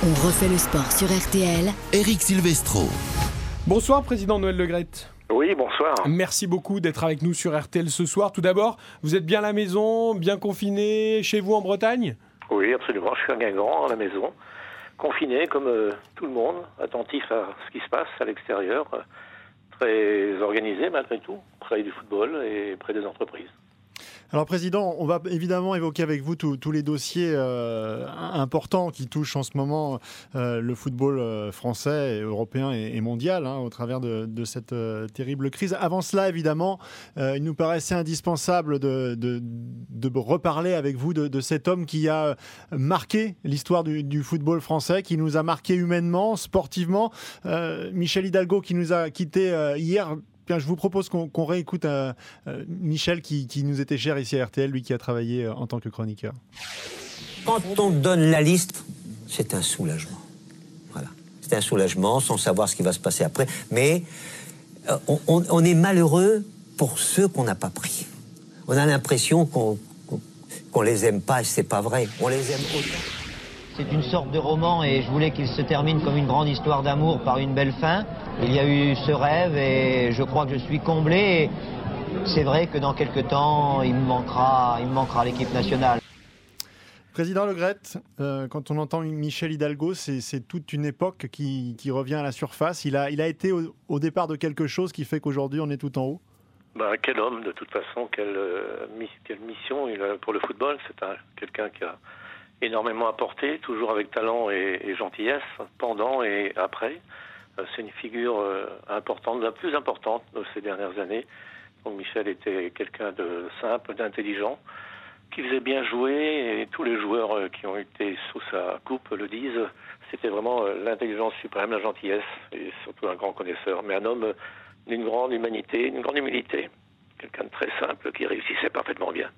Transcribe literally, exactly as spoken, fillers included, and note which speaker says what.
Speaker 1: On refait le sport sur R T L.
Speaker 2: Éric Silvestro.
Speaker 3: Bonsoir, Président Noël Le Graët.
Speaker 4: Oui, bonsoir.
Speaker 3: Merci beaucoup d'être avec nous sur R T L ce soir. Tout d'abord, vous êtes bien à la maison, bien confiné chez vous en Bretagne ?
Speaker 4: Oui, absolument. Je suis à Guingamp, à la maison, confiné comme euh, tout le monde, attentif à ce qui se passe à l'extérieur, euh, très organisé malgré tout, près du football et près des entreprises.
Speaker 5: Alors Président, on va évidemment évoquer avec vous tous, tous les dossiers euh, importants qui touchent en ce moment euh, le football euh, français, et européen et, et mondial hein, au travers de, de cette euh, terrible crise. Avant cela, évidemment, euh, il nous paraissait indispensable de, de, de reparler avec vous de, de cet homme qui a marqué l'histoire du, du football français, qui nous a marqué humainement, sportivement. Euh, Michel Hidalgo qui nous a quittés euh, hier. Bien, je vous propose qu'on, qu'on réécoute euh, euh, Michel qui, qui nous était cher ici à R T L, lui qui a travaillé euh, en tant que chroniqueur.
Speaker 6: Quand on donne la liste, c'est un soulagement. Voilà. C'est un soulagement sans savoir ce qui va se passer après. Mais euh, on, on, on est malheureux pour ceux qu'on n'a pas pris. On a l'impression qu'on, qu'on, qu'on les aime pas et c'est pas vrai. On les aime autant.
Speaker 7: C'est une sorte de roman et je voulais qu'il se termine comme une grande histoire d'amour par une belle fin. Il y a eu ce rêve et je crois que je suis comblé. Et c'est vrai que dans quelques temps, il me manquera, il me manquera l'équipe nationale.
Speaker 5: Président Le Graët, euh, quand on entend Michel Hidalgo, c'est, c'est toute une époque qui, qui revient à la surface. Il a, il a été au, au départ de quelque chose qui fait qu'aujourd'hui on est tout en haut.
Speaker 4: Ben, quel homme, de toute façon, quelle, euh, quelle mission il a pour le football. C'est un, quelqu'un qui a énormément apporté, toujours avec talent et, et gentillesse, pendant et après. Euh, c'est une figure euh, importante, la plus importante de ces dernières années. Donc Michel était quelqu'un de simple, d'intelligent, qui faisait bien jouer, et tous les joueurs euh, qui ont été sous sa coupe le disent. C'était vraiment euh, l'intelligence suprême, la gentillesse, et surtout un grand connaisseur, mais un homme euh, d'une grande humanité, d'une grande humilité. Quelqu'un de très simple qui réussissait parfaitement bien.